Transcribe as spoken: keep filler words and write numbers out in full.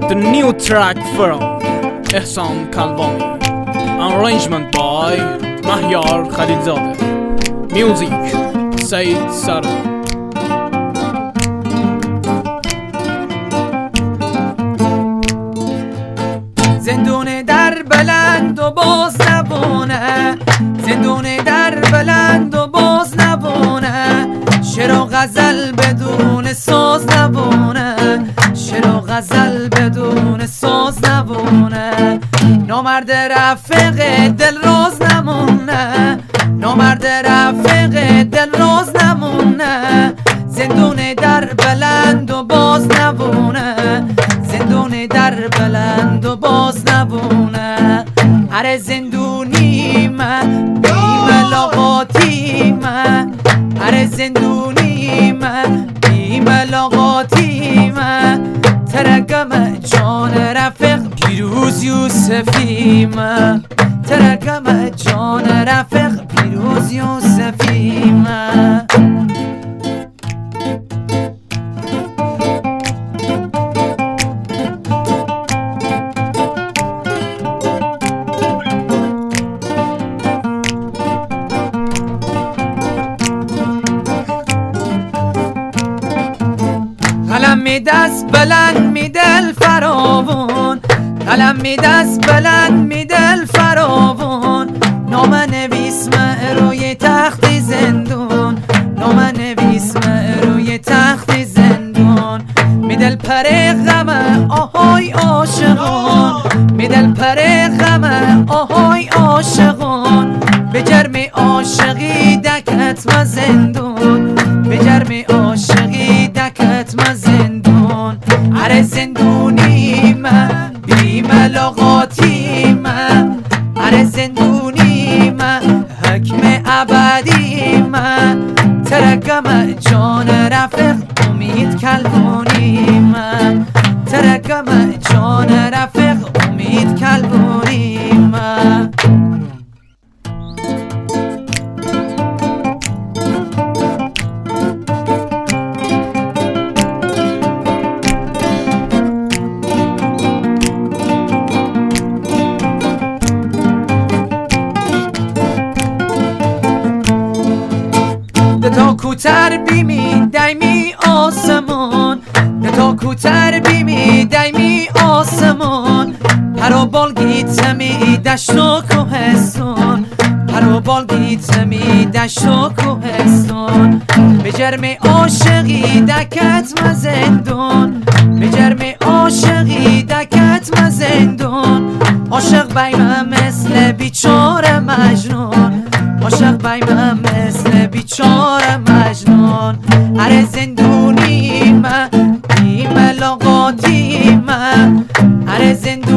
The new track from Ehsan Kalvani. Arrangement by Mahyar Khalilzadeh. Music Said Sara. زندون در بلند و باز نبونه، زندون در بلند و باز نبونه، شعر و غزل بدون ساز نبونه، شعر و غزل بدون ساز نبونه. نامرد رفیق دل راز نمونه، نامرد رفیق دل راز نمونه. زندون در بلند و باز نبونه، زندون در بلند و باز نبونه. هر زندونی من بی ملاقاتی من، هر زندونی من بی ملاقاتی من. ترکم جان رفیق پیروز یوسفی من، ترکم جان رفیق پیروز یوسفی من. قلم می دست بلند می دل فراوون، قلم می دست بلند می دل فراوون. نام نویس روی تخت زندون، نام نویس روی تخت زندون. می دل پر غم آهای عاشقان، می دل پر غم آهای عاشقان. به جرم عاشقی دکت ما زندون، به جرم عاشقی دکت ما زندون. هر زندونی من بی ملاقاتی من، هر زندونی من حکم ابدی من. ترکم جان رفیق امید کلبونی من، ترکم جان رفیق امید کلبونی من. تا کوتر بیمی دایمی آسمان، تا کوتر بیمی دایمی آسمان. پرو بالگیت می دشت و کوهستان، پرو بالگیت می دشت و کوهستان. به جرم عاشقی دکت ما زندون، به جرم عاشقی دکت ما زندون. عاشق بیمه مثل بیچاره مجنون، عاشق بیمه مثل بیچاره مجنون. هر زندونی من بی ملاقاتی من، هر زندونی